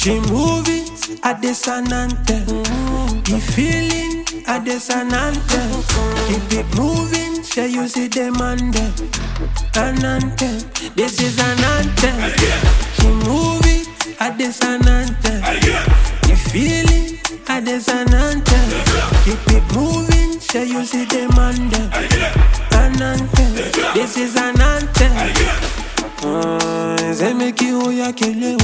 She move it, I dissonante. The feeling, I dissonante. Keep it moving, she use it demand. An anthem, this is an anthem. She move it, I dissonante. The feeling, I dissonante. Keep it moving, she use it demand. An anthem, this is an anthem. Say make you oya kele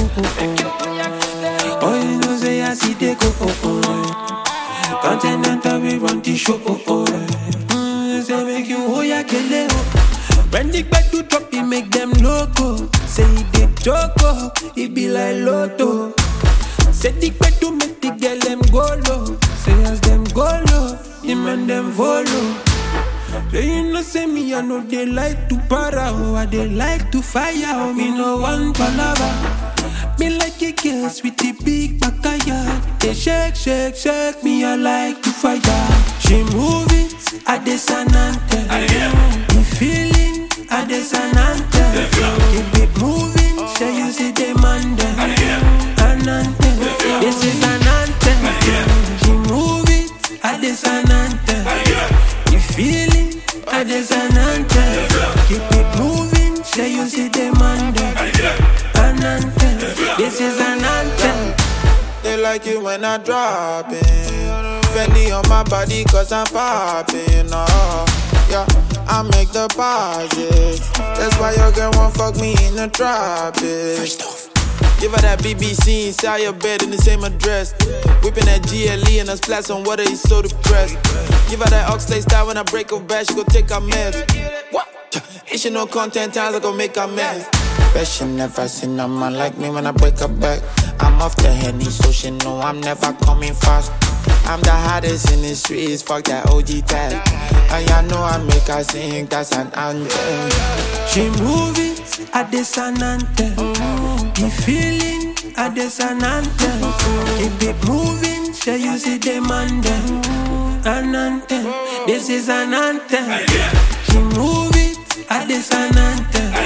oh you know say I see they go Continental we run the show Say make you oya kele When the bed do drop it make them loco Say it dey choco, it be like lotto Say the bed do make the girl them go low Say as them go low, the man them follow Say you know say me I know they like to para I they like to fire me no one palava Me like a girls with the big bakaya They shake, shake, shake me I like to fire She move it, I dissonante The feeling, I dissonante Keep it moving, she use it demand An anthem, this is an anthem She move it, I dissonante The feeling, I dissonante Keep it moving, she use it demand An anthem, this is an anthem They like it when I drop in Fendi on my body cause I'm popping, oh yeah, I make deposits That's why your girl won't fuck me in the tropics Give her that BBC inside your bed in the same address Whipping that GLE and a splash on water, he's so depressed Give her that Oxley style when I break her back, she gon' take her meds What? If she no content times, I gon' make her mess Bet she never seen a man like me when I break her back I'm off the Henny, so she know I'm never coming fast I'm the hottest in the streets, fuck that OG tag And y'all know I make her sing, that's an anthem She move it, I dissonante The feeling, I dissonante Keep it moving, she use it demand An anthem, this is an anthem She move it, I dissonante